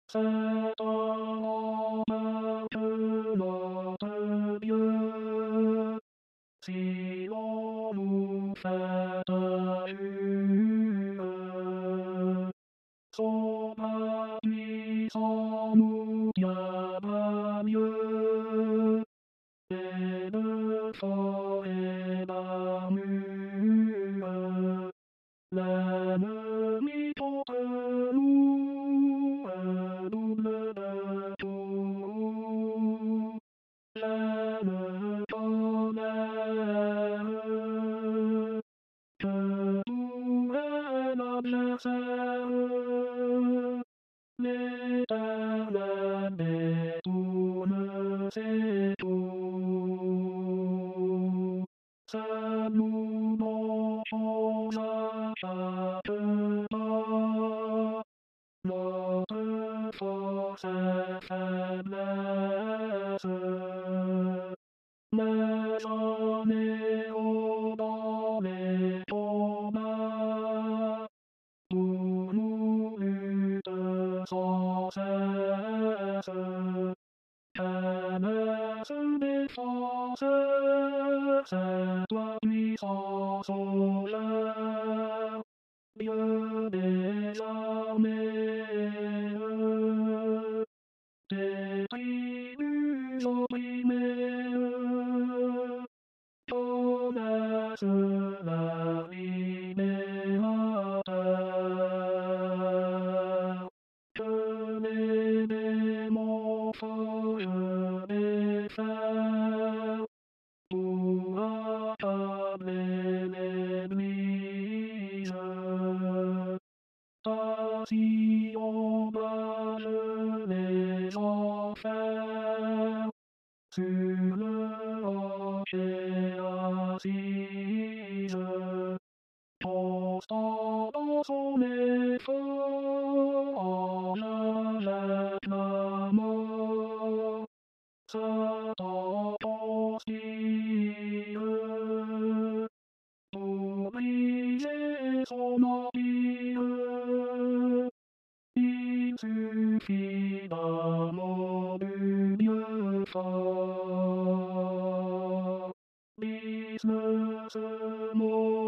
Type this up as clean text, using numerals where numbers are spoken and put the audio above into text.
C'est un roman que notre Dieu, si l'on nous fait injure, son bras puissant nous tiendra mieux, et de forêt d'armure. L'ennemi contre nous, un double de tout. J'aime tonnerre, que tout est l'adversaire. L'Éternel détourne ses tours. C'est nous marchons à chaque pas. Notre force est faiblesse. Mais j'en ai haut dans les combats. Pour nous lutte sans cesse. Promesse défenseur, c'est toi puissant sauveur, Dieu des armées, des tribus opprimées, promesse leur libérateur. Que les démons forgent des fers pour accabler l'Église. Ta Sion ombrage les enfers, sur le rocher assise. Constant dans son effort, ange jette la mort. Satan conspire pour briser son empire. Il suffit d'un mot du Dieu fort. Brise ce mot